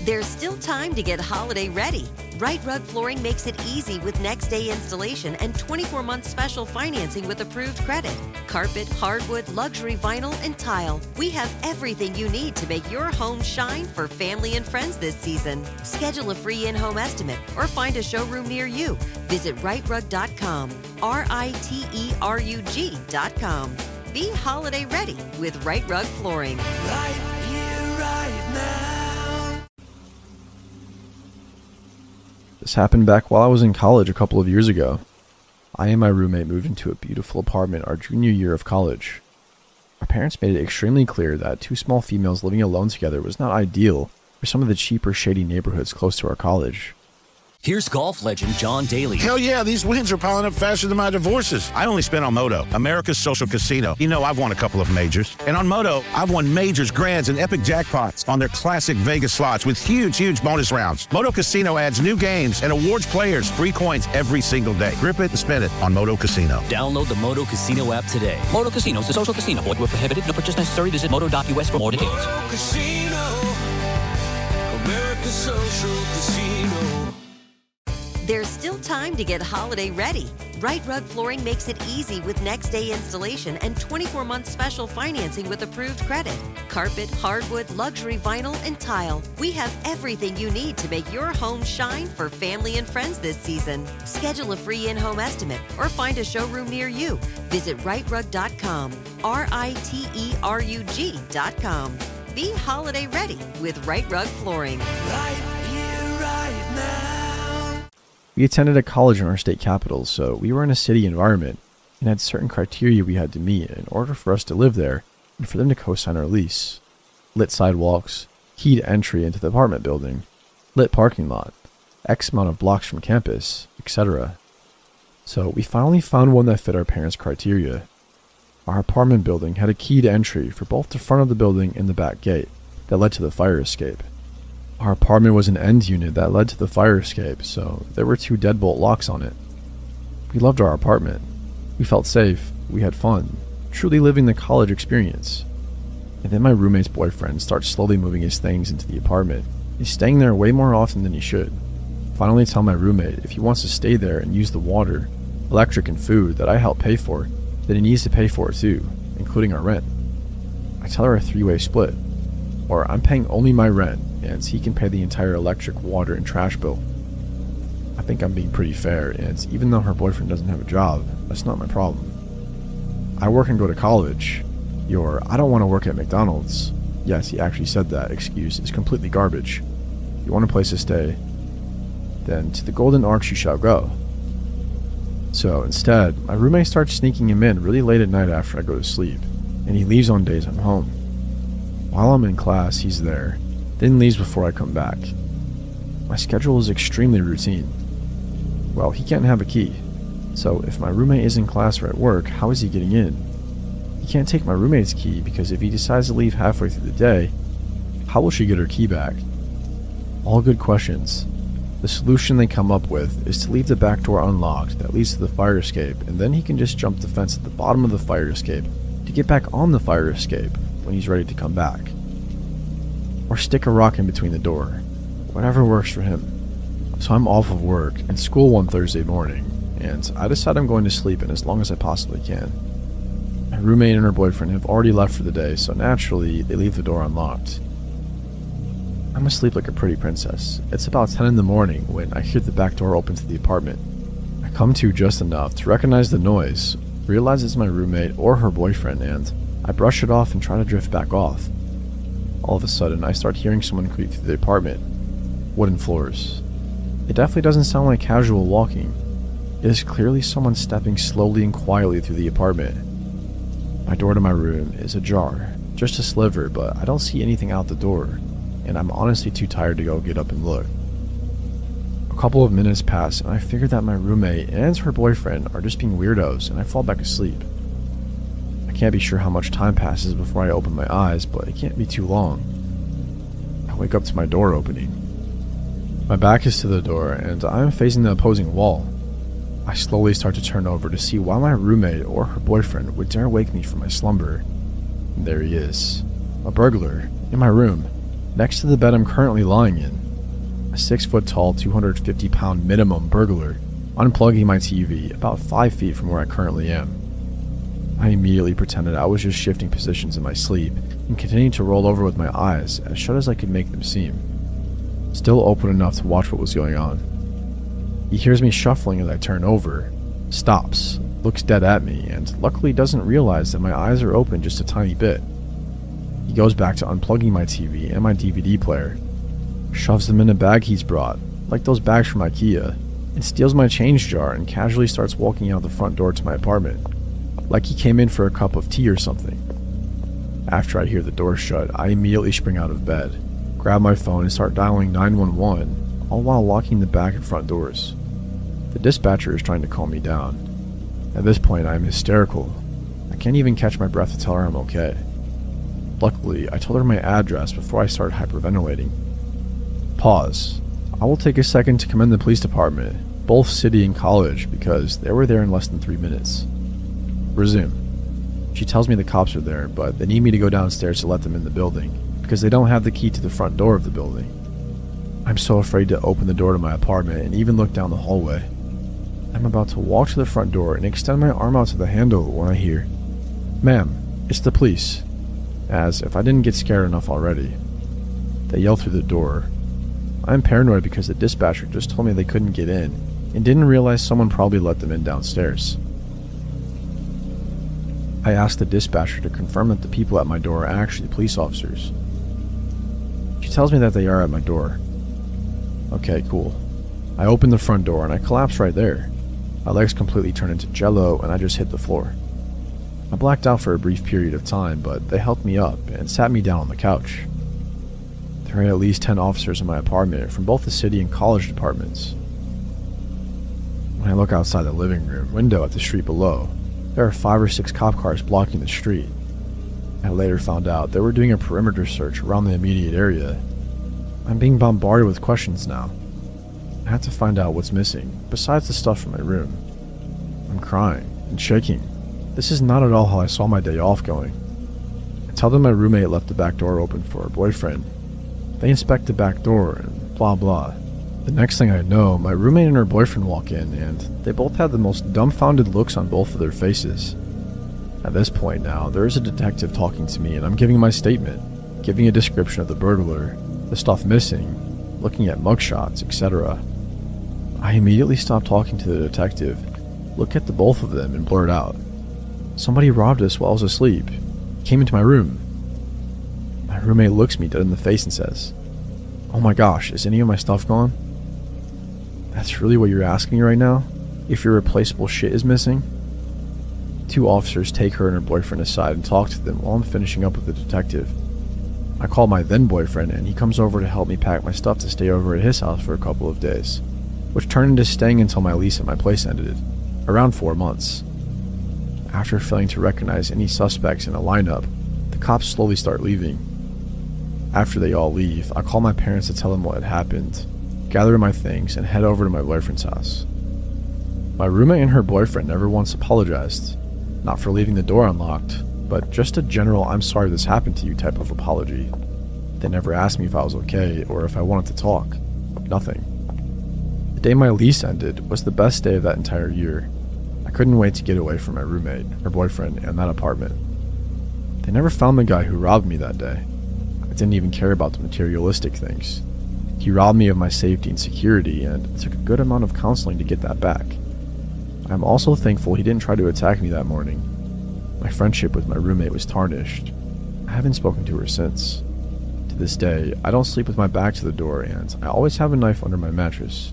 There's still time to get holiday ready. Right Rug Flooring makes it easy with next-day installation and 24-month special financing with approved credit. Carpet, hardwood, luxury vinyl, and tile. We have everything you need to make your home shine for family and friends this season. Schedule a free in-home estimate or find a showroom near you. Visit rightrug.com, RITERUG.com. Be holiday ready with Right Rug Flooring. Right here, right now. This happened back while I was in college a couple of years ago. I and my roommate moved into a beautiful apartment our junior year of college. Our parents made it extremely clear that two small females living alone together was not ideal for some of the cheaper, shady neighborhoods close to our college. Here's golf legend John Daly. Hell yeah, these wins are piling up faster than my divorces. I only spent on Moto, America's social casino. You know, I've won a couple of majors. And on Moto, I've won majors, grands, and epic jackpots on their classic Vegas slots with huge, huge bonus rounds. Moto Casino adds new games and awards players free coins every single day. Grip it and spend it on Moto Casino. Download the Moto Casino app today. Moto Casino is a social casino. Void where prohibited. No purchase necessary. Visit moto.us for more details. Moto Casino, America's social casino. There's still time to get holiday ready. Right Rug Flooring makes it easy with next-day installation and 24-month special financing with approved credit. Carpet, hardwood, luxury vinyl, and tile. We have everything you need to make your home shine for family and friends this season. Schedule a free in-home estimate or find a showroom near you. Visit rightrug.com, RITERUG.com. Be holiday ready with Right Rug Flooring. Right here, right now. We attended a college in our state capital, so we were in a city environment and had certain criteria we had to meet in order for us to live there and for them to co-sign our lease. Lit sidewalks, keyed entry into the apartment building, lit parking lot, X amount of blocks from campus, etc. So we finally found one that fit our parents' criteria. Our apartment building had a keyed entry for both the front of the building and the back gate that led to the fire escape. Our apartment was an end unit that led to the fire escape, so there were 2 deadbolt locks on it. We loved our apartment. We felt safe, we had fun, truly living the college experience. And then my roommate's boyfriend starts slowly moving his things into the apartment. He's staying there way more often than he should. Finally tell my roommate if he wants to stay there and use the water, electric, and food that I help pay for, then he needs to pay for it too, including our rent. I tell her a 3-way split, or I'm paying only my rent, and he can pay the entire electric, water, and trash bill. I think I'm being pretty fair, and even though her boyfriend doesn't have a job, that's not my problem. I work and go to college. Your "I don't want to work at McDonald's," yes, he actually said that excuse is completely garbage. You want a place to stay? Then to the Golden Arches you shall go. So instead, my roommate starts sneaking him in really late at night after I go to sleep, and he leaves on days I'm home. While I'm in class, he's there, then leaves before I come back. My schedule is extremely routine. Well, he can't have a key, so if my roommate is in class or at work, how is he getting in? He can't take my roommate's key because if he decides to leave halfway through the day, how will she get her key back? All good questions. The solution they come up with is to leave the back door unlocked that leads to the fire escape, and then he can just jump the fence at the bottom of the fire escape to get back on the fire escape when he's ready to come back. Or stick a rock in between the door. Whatever works for him. So I'm off of work and school one Thursday morning, and I decide I'm going to sleep in as long as I possibly can. My roommate and her boyfriend have already left for the day, so naturally they leave the door unlocked. I'm asleep like a pretty princess. It's about 10 in the morning when I hear the back door open to the apartment. I come to just enough to recognize the noise, realize it's my roommate or her boyfriend, and I brush it off and try to drift back off. All of a sudden, I start hearing someone creep through the apartment. Wooden floors. It definitely doesn't sound like casual walking. It is clearly someone stepping slowly and quietly through the apartment. My door to my room is ajar, just a sliver, but I don't see anything out the door, and I'm honestly too tired to go get up and look. A couple of minutes pass, and I figure that my roommate and her boyfriend are just being weirdos, and I fall back asleep. I can't be sure how much time passes before I open my eyes, but it can't be too long. I wake up to my door opening. My back is to the door, and I am facing the opposing wall. I slowly start to turn over to see why my roommate or her boyfriend would dare wake me from my slumber. And there he is, a burglar, in my room. Next to the bed I'm currently lying in, a 6-foot-tall, 250-pound minimum burglar unplugging my TV about 5 feet from where I currently am. I immediately pretended I was just shifting positions in my sleep and continued to roll over with my eyes as shut as I could make them seem, still open enough to watch what was going on. He hears me shuffling as I turn over, stops, looks dead at me, and luckily doesn't realize that my eyes are open just a tiny bit. He goes back to unplugging my TV and my DVD player, shoves them in a bag he's brought, like those bags from IKEA, and steals my change jar and casually starts walking out the front door to my apartment, like he came in for a cup of tea or something. After I hear the door shut, I immediately spring out of bed, grab my phone and start dialing 911, all while locking the back and front doors. The dispatcher is trying to calm me down. At this point, I am hysterical. I can't even catch my breath to tell her I'm okay. Luckily, I told her my address before I started hyperventilating. Pause. I will take a second to commend the police department, both city and college, because they were there in less than 3 minutes. Resume. She tells me the cops are there, but they need me to go downstairs to let them in the building, because they don't have the key to the front door of the building. I'm so afraid to open the door to my apartment and even look down the hallway. I'm about to walk to the front door and extend my arm out to the handle when I hear, "Ma'am, it's the police," as if I didn't get scared enough already. They yell through the door. I'm paranoid because the dispatcher just told me they couldn't get in and didn't realize someone probably let them in downstairs. I asked the dispatcher to confirm that the people at my door are actually police officers. She tells me that they are at my door. Okay, cool. I open the front door and I collapse right there. My legs completely turn into jello and I just hit the floor. I blacked out for a brief period of time, but they helped me up and sat me down on the couch. There are at least 10 officers in my apartment from both the city and college departments. When I look outside the living room window at the street below, there are 5 or 6 cop cars blocking the street. I later found out they were doing a perimeter search around the immediate area. I'm being bombarded with questions now. I have to find out what's missing, besides the stuff from my room. I'm crying and shaking. This is not at all how I saw my day off going. I tell them my roommate left the back door open for her boyfriend. They inspect the back door and blah blah. The next thing I know, my roommate and her boyfriend walk in, and they both have the most dumbfounded looks on both of their faces. At this point now, there is a detective talking to me and I'm giving my statement, giving a description of the burglar, the stuff missing, looking at mugshots, etc. I immediately stop talking to the detective, look at the both of them and blurt out, "Somebody robbed us while I was asleep. Came into my room." My roommate looks me dead in the face and says, "Oh my gosh, is any of my stuff gone?" That's really what you're asking me right now? If your replaceable shit is missing? 2 officers take her and her boyfriend aside and talk to them while I'm finishing up with the detective. I call my then boyfriend and he comes over to help me pack my stuff to stay over at his house for a couple of days, which turned into staying until my lease at my place ended, around 4 months. After failing to recognize any suspects in a lineup, the cops slowly start leaving. After they all leave, I call my parents to tell them what had happened, gather my things, and head over to my boyfriend's house. My roommate and her boyfriend never once apologized, not for leaving the door unlocked, but just a general "I'm sorry this happened to you" type of apology. They never asked me if I was okay or if I wanted to talk. Nothing. The day my lease ended was the best day of that entire year. I couldn't wait to get away from my roommate, her boyfriend, and that apartment. They never found the guy who robbed me that day. I didn't even care about the materialistic things. He robbed me of my safety and security, and it took a good amount of counseling to get that back. I'm also thankful he didn't try to attack me that morning. My friendship with my roommate was tarnished. I haven't spoken to her since. To this day, I don't sleep with my back to the door, and I always have a knife under my mattress.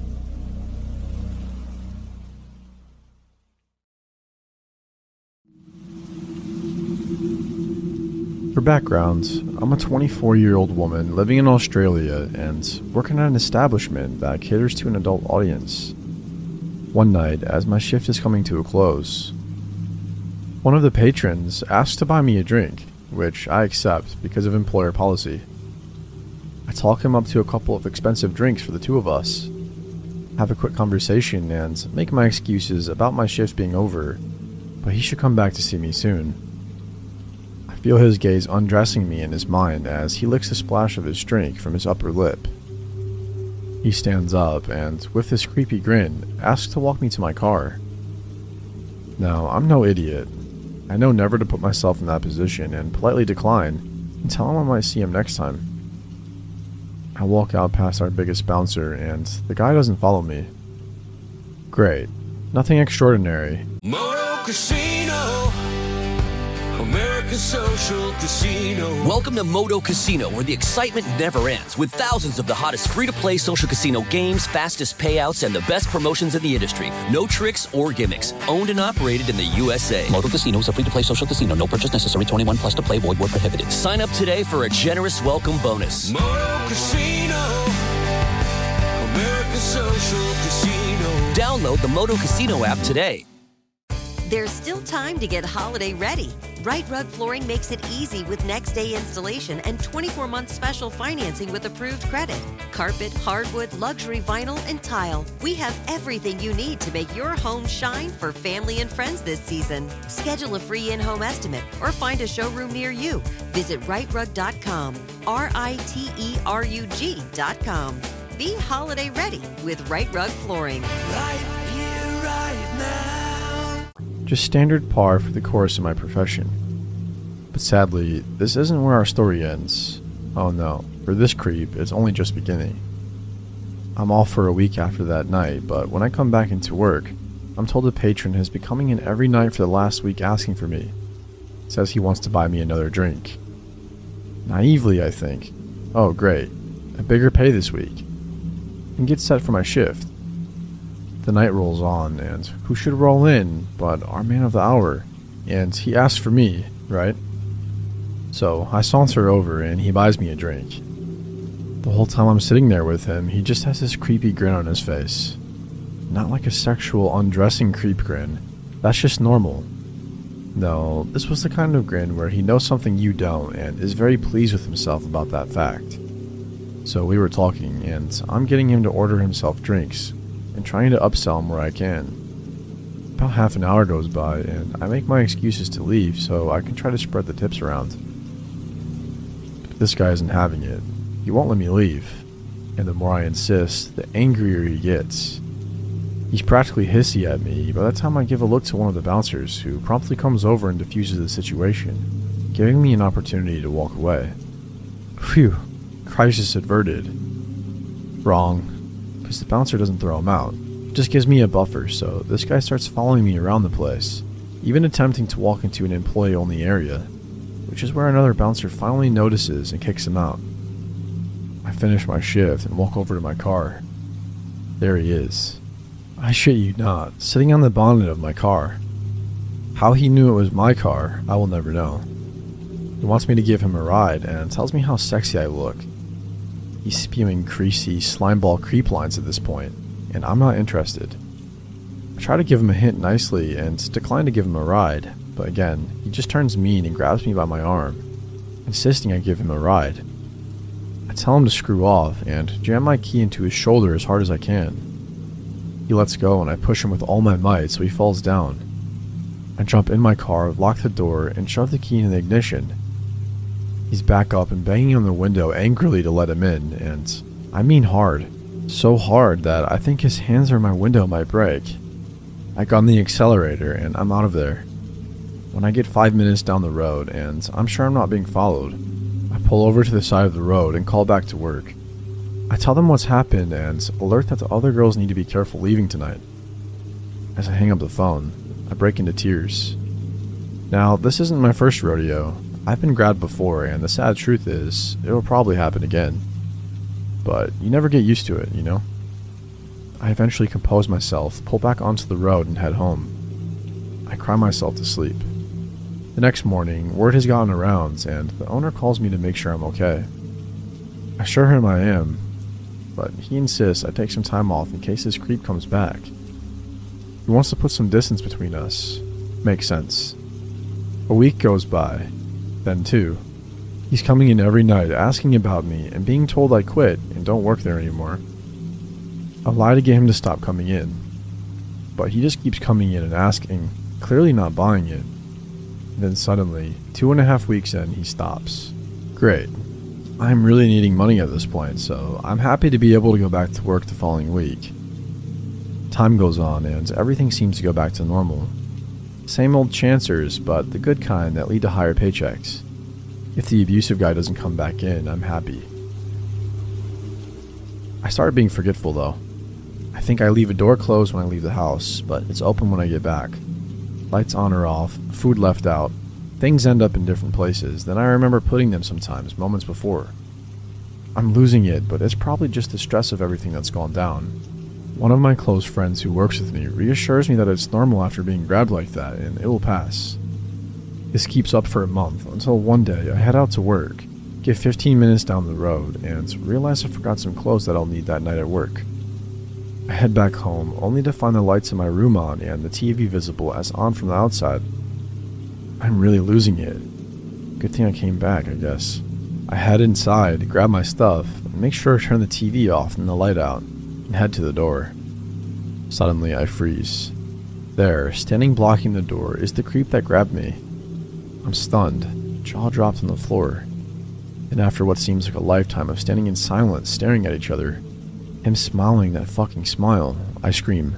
For background, I'm a 24-year-old woman living in Australia and working at an establishment that caters to an adult audience. One night, as my shift is coming to a close, one of the patrons asks to buy me a drink, which I accept because of employer policy. I talk him up to a couple of expensive drinks for the 2 of us, have a quick conversation, and make my excuses about my shift being over, but he should come back to see me soon. I feel his gaze undressing me in his mind as he licks a splash of his drink from his upper lip. He stands up and, with this creepy grin, asks to walk me to my car. Now, I'm no idiot. I know never to put myself in that position and politely decline and tell him I might see him next time. I walk out past our biggest bouncer and the guy doesn't follow me. Great. Nothing extraordinary. Moto Casino, America's social casino. Welcome to Moto Casino, where the excitement never ends, with thousands of the hottest free-to-play social casino games, fastest payouts, and the best promotions in the industry. No tricks or gimmicks. Owned and operated in the USA. Moto Casino is a free-to-play social casino. No purchase necessary. 21 plus to play. Void where prohibited. Sign up today for a generous welcome bonus. Moto Casino, America's social casino. Download the Moto Casino app today. There's still time to get holiday ready. Right Rug Flooring makes it easy with next day installation and 24-month special financing with approved credit. Carpet, hardwood, luxury vinyl, and tile. We have everything you need to make your home shine for family and friends this season. Schedule a free in-home estimate or find a showroom near you. Visit rightrug.com, RITERUG.com. Be holiday ready with Right Rug Flooring. Right here, right now. Just standard par for the course of my profession. But sadly, this isn't where our story ends. Oh no, for this creep, it's only just beginning. I'm off for a week after that night, but when I come back into work, I'm told the patron has been coming in every night for the last week asking for me. Says he wants to buy me another drink. Naively, I think, oh great, a bigger pay this week. And get set for my shift. The night rolls on, and who should roll in but our man of the hour? And he asks for me, right? So I saunter over and he buys me a drink. The whole time I'm sitting there with him, he just has this creepy grin on his face. Not like a sexual undressing creep grin. That's just normal. No, this was the kind of grin where he knows something you don't and is very pleased with himself about that fact. So we were talking, and I'm getting him to order himself drinks and trying to upsell him where I can. About half an hour goes by, and I make my excuses to leave so I can try to spread the tips around. But this guy isn't having it. He won't let me leave, and the more I insist, the angrier he gets. He's practically hissy at me by the time I give a look to one of the bouncers, who promptly comes over and diffuses the situation, giving me an opportunity to walk away. Phew, crisis averted. Wrong. Because the bouncer doesn't throw him out. It just gives me a buffer, so this guy starts following me around the place, even attempting to walk into an employee-only area, which is where another bouncer finally notices and kicks him out. I finish my shift and walk over to my car. There he is. I shit you not, sitting on the bonnet of my car. How he knew it was my car, I will never know. He wants me to give him a ride and tells me how sexy I look. He's spewing greasy slimeball creep lines at this point, and I'm not interested. I try to give him a hint nicely and decline to give him a ride, but again, he just turns mean and grabs me by my arm, insisting I give him a ride. I tell him to screw off and jam my key into his shoulder as hard as I can. He lets go and I push him with all my might so he falls down. I jump in my car, lock the door, and shove the key in the ignition. He's back up and banging on the window angrily to let him in, and I mean hard. So hard that I think his hands on my window might break. I gun the accelerator and I'm out of there. When I get 5 minutes down the road and I'm sure I'm not being followed, I pull over to the side of the road and call back to work. I tell them what's happened and alert that the other girls need to be careful leaving tonight. As I hang up the phone, I break into tears. Now, this isn't my first rodeo. I've been grabbed before, and the sad truth is, it will probably happen again. But you never get used to it, you know? I eventually compose myself, pull back onto the road, and head home. I cry myself to sleep. The next morning, word has gotten around, and the owner calls me to make sure I'm okay. I assure him I am, but he insists I take some time off in case this creep comes back. He wants to put some distance between us. Makes sense. A week goes by. Then 2. He's coming in every night asking about me and being told I quit and don't work there anymore. I lie to get him to stop coming in, but he just keeps coming in and asking, clearly not buying it. Then suddenly, 2.5 weeks in, he stops. Great. I'm really needing money at this point, so I'm happy to be able to go back to work the following week. Time goes on, and everything seems to go back to normal. Same old chancers, but the good kind that lead to higher paychecks. If the abusive guy doesn't come back in, I'm happy. I started being forgetful, though. I think I leave a door closed when I leave the house, but it's open when I get back. Lights on or off, food left out. Things end up in different places than I remember putting them sometimes, moments before. I'm losing it, but it's probably just the stress of everything that's gone down. One of my close friends who works with me reassures me that it's normal after being grabbed like that, and it will pass. This keeps up for a month, until one day I head out to work, get 15 minutes down the road, and realize I forgot some clothes that I'll need that night at work. I head back home, only to find the lights in my room on and the TV visible as on from the outside. I'm really losing it. Good thing I came back, I guess. I head inside, grab my stuff, and make sure to turn the TV off and the light out, and head to the door. Suddenly, I freeze. There, standing blocking the door, is the creep that grabbed me. I'm stunned, jaw dropped on the floor. And after what seems like a lifetime of standing in silence, staring at each other, him smiling that fucking smile, I scream.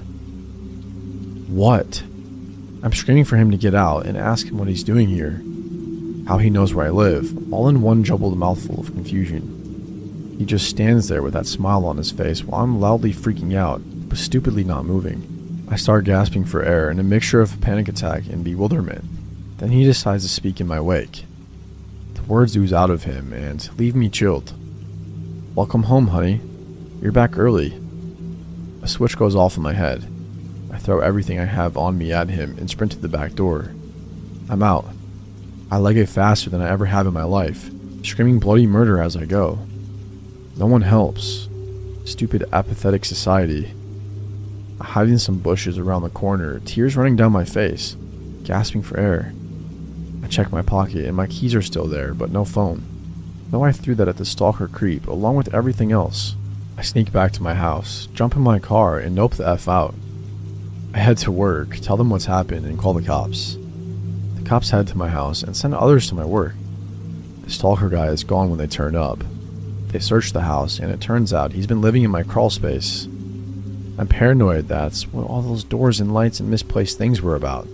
What? I'm screaming for him to get out and ask him what he's doing here, how he knows where I live, all in one jumbled mouthful of confusion. He just stands there with that smile on his face while I'm loudly freaking out, but stupidly not moving. I start gasping for air in a mixture of a panic attack and bewilderment. Then he decides to speak in my wake. The words ooze out of him and leave me chilled. Welcome home, honey. You're back early. A switch goes off in my head. I throw everything I have on me at him and sprint to the back door. I'm out. I leg it faster than I ever have in my life, screaming bloody murder as I go. No one helps. Stupid, apathetic society. I hide in some bushes around the corner, tears running down my face, gasping for air. I check my pocket and my keys are still there, but no phone. Know I threw that at the stalker creep along with everything else. I sneak back to my house, jump in my car, and nope the F out. I head to work, tell them what's happened, and call the cops. The cops head to my house and send others to my work. The stalker guy is gone when they turn up. They search the house, and it turns out he's been living in my crawl space. I'm paranoid that's what all those doors and lights and misplaced things were about.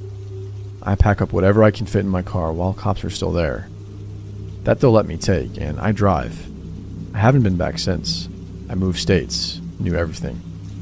I pack up whatever I can fit in my car while cops are still there. That they'll let me take, and I drive. I haven't been back since. I moved states, knew everything.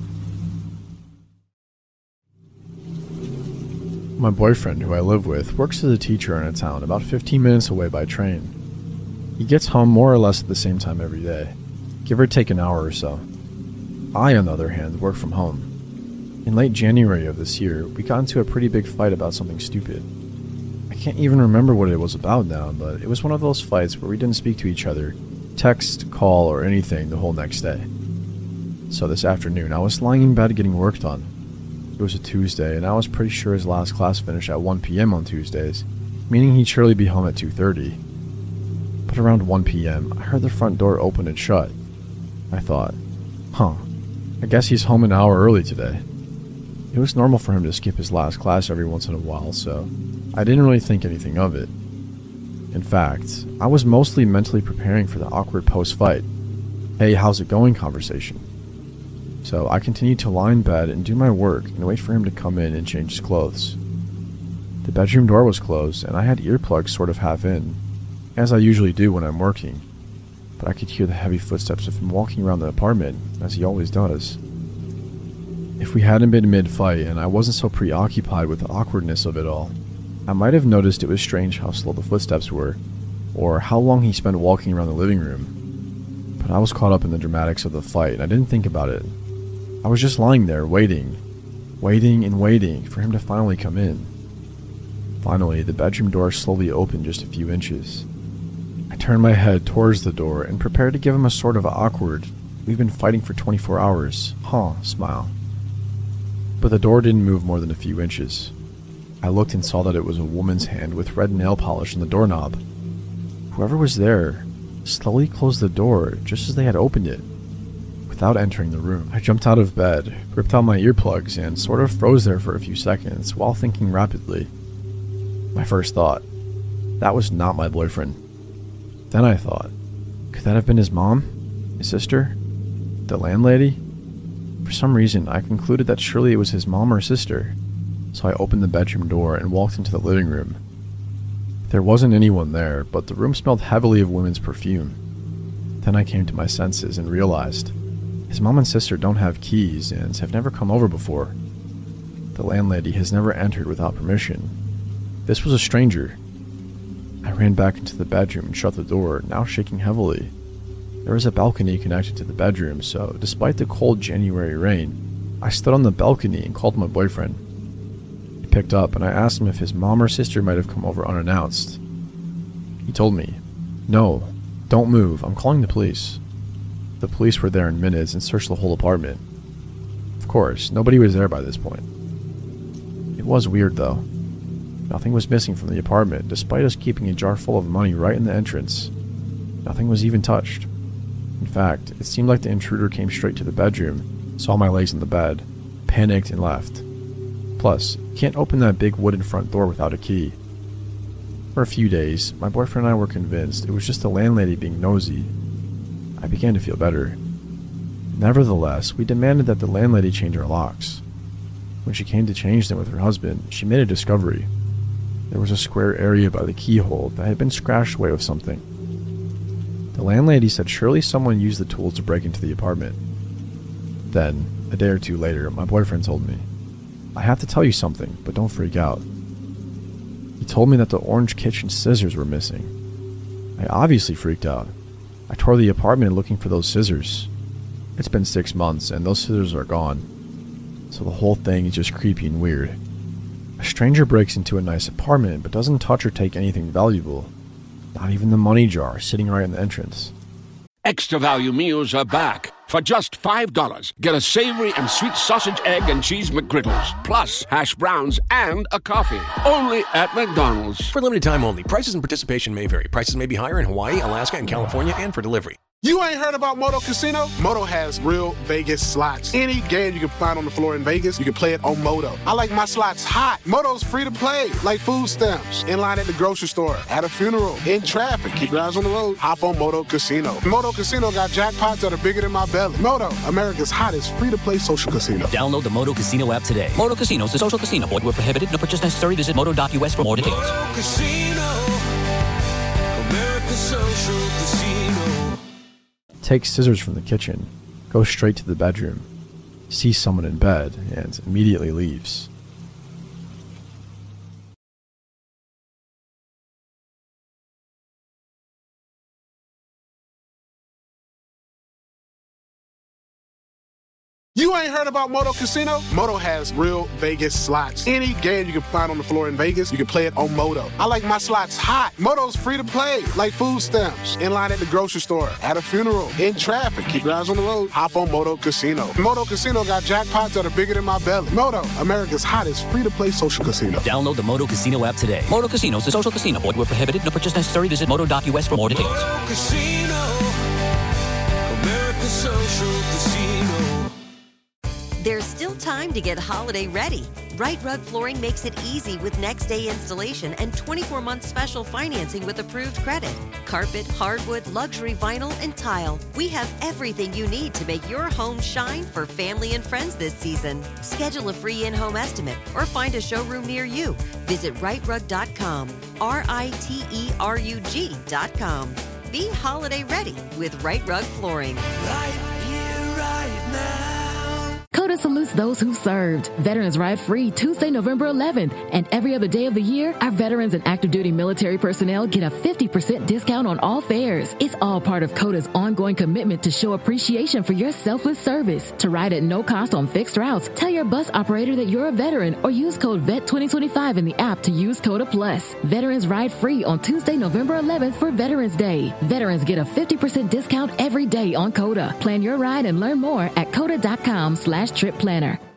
My boyfriend, who I live with, works as a teacher in a town about 15 minutes away by train. He gets home more or less at the same time every day, give or take an hour or so. I, on the other hand, work from home. In late January of this year, we got into a pretty big fight about something stupid. I can't even remember what it was about now, but it was one of those fights where we didn't speak to each other, text, call, or anything the whole next day. So this afternoon, I was lying in bed getting work done. It was a Tuesday, and I was pretty sure his last class finished at 1 p.m. on Tuesdays, meaning he'd surely be home at 2:30. But around 1 p.m., I heard the front door open and shut. I thought, I guess he's home an hour early today. It was normal for him to skip his last class every once in a while, so I didn't really think anything of it. In fact, I was mostly mentally preparing for the awkward post-fight, "Hey, how's it going?" conversation. So I continued to lie in bed and do my work and wait for him to come in and change his clothes. The bedroom door was closed and I had earplugs sort of half in, as I usually do when I'm working, but I could hear the heavy footsteps of him walking around the apartment, as he always does. If we hadn't been mid-fight and I wasn't so preoccupied with the awkwardness of it all, I might have noticed it was strange how slow the footsteps were, or how long he spent walking around the living room. But I was caught up in the dramatics of the fight and I didn't think about it. I was just lying there, waiting for him to finally come in. Finally, the bedroom door slowly opened just a few inches. I turned my head towards the door and prepared to give him a sort of awkward, "We've been fighting for 24 hours, smile. But the door didn't move more than a few inches. I looked and saw that it was a woman's hand with red nail polish on the doorknob. Whoever was there slowly closed the door just as they had opened it, without entering the room. I jumped out of bed, ripped out my earplugs, and sort of froze there for a few seconds while thinking rapidly. My first thought, that was not my boyfriend. Then I thought, could that have been his mom? His sister? The landlady? For some reason, I concluded that surely it was his mom or sister, so I opened the bedroom door and walked into the living room. There wasn't anyone there, but the room smelled heavily of women's perfume. Then I came to my senses and realized his mom and sister don't have keys and have never come over before. The landlady has never entered without permission. This was a stranger. I ran back into the bedroom and shut the door, now shaking heavily. There was a balcony connected to the bedroom, so despite the cold January rain, I stood on the balcony and called my boyfriend. He picked up and I asked him if his mom or sister might have come over unannounced. He told me, "No, don't move, I'm calling the police." The police were there in minutes and searched the whole apartment. Of course, nobody was there by this point. It was weird though. Nothing was missing from the apartment, despite us keeping a jar full of money right in the entrance. Nothing was even touched. In fact, it seemed like the intruder came straight to the bedroom, saw my legs in the bed, panicked and left. Plus, you can't open that big wooden front door without a key. For a few days, my boyfriend and I were convinced it was just the landlady being nosy. I began to feel better. Nevertheless, we demanded that the landlady change our locks. When she came to change them with her husband, she made a discovery. There was a square area by the keyhole that had been scratched away with something. The landlady said surely someone used the tools to break into the apartment. Then, a day or two later, my boyfriend told me, "I have to tell you something, but don't freak out." He told me that the orange kitchen scissors were missing. I obviously freaked out. I toured the apartment looking for those scissors. It's been 6 months and those scissors are gone. So the whole thing is just creepy and weird. A stranger breaks into a nice apartment but doesn't touch or take anything valuable. Not even the money jar sitting right in the entrance. Extra value meals are back. For just $5, get a savory and sweet sausage, egg, and cheese McGriddles, plus hash browns and a coffee. Only at McDonald's. For limited time only. Prices and participation may vary. Prices may be higher in Hawaii, Alaska, and California, and for delivery. You ain't heard about Moto Casino? Moto has real Vegas slots. Any game you can find on the floor in Vegas, you can play it on Moto. I like my slots hot. Moto's free to play, like food stamps, in line at the grocery store, at a funeral, in traffic. Keep your eyes on the road. Hop on Moto Casino. Moto Casino got jackpots that are bigger than my belly. Moto, America's hottest free-to-play social casino. Download the Moto Casino app today. Moto Casino is a social casino. Void where prohibited. No purchase necessary. Visit moto.us for more details. Moto Casino, America's social casino. Takes scissors from the kitchen, goes straight to the bedroom, sees someone in bed, and immediately leaves. You ain't heard about Moto Casino? Moto has real Vegas slots. Any game you can find on the floor in Vegas, you can play it on Moto. I like my slots hot. Moto's free to play, like food stamps, in line at the grocery store, at a funeral, in traffic. Keep your eyes on the road. Hop on Moto Casino. Moto Casino got jackpots that are bigger than my belly. Moto, America's hottest free-to-play social casino. Download the Moto Casino app today. Moto Casino is a social casino. Void where prohibited. No purchase necessary. Visit moto.us for more details. Moto Casino, America's social casino. There's still time to get holiday ready. Right Rug Flooring makes it easy with next day installation and 24-month special financing with approved credit. Carpet, hardwood, luxury vinyl, and tile. We have everything you need to make your home shine for family and friends this season. Schedule a free in-home estimate or find a showroom near you. Visit rightrug.com, RITERUG.com. Be holiday ready with Right Rug Flooring. Right here, right now. CODA salutes those who served. Veterans Ride Free Tuesday, November 11th. And every other day of the year, our veterans and active duty military personnel get a 50% discount on all fares. It's all part of CODA's ongoing commitment to show appreciation for your selfless service. To ride at no cost on fixed routes, tell your bus operator that you're a veteran or use code VET2025 in the app to use CODA Plus. Veterans Ride Free on Tuesday, November 11th for Veterans Day. Veterans get a 50% discount every day on CODA. Plan your ride and learn more at CODA.com/trip planner.